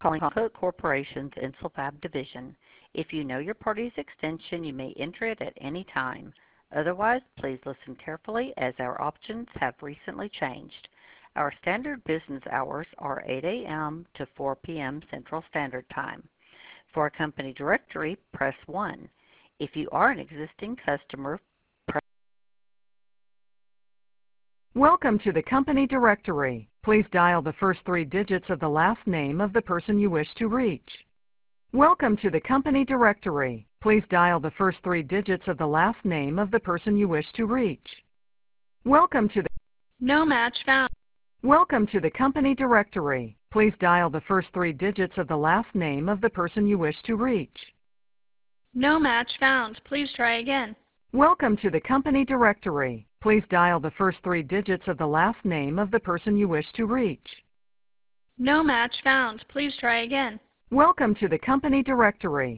calling Cook Corporation's Insulfab division. If you know your party's extension, you may enter it at any time. Otherwise, please listen carefully as our options have recently changed. Our standard business hours are 8 a.m. to 4 p.m. Central Standard Time. For a company directory, press 1. If you are an existing customer, Welcome to the company directory. Please dial the first 3 digits of the last name of the person you wish to reach. Welcome to the company directory. Please dial the first 3 digits of the last name of the person you wish to reach. Welcome to the No match found. Welcome to the company directory. Please dial the first 3 digits of the last name of the person you wish to reach. No match found. Please try again. Welcome to the company directory. Please dial the first 3 digits of the last name of the person you wish to reach. No match found. Please try again. Welcome to the company directory.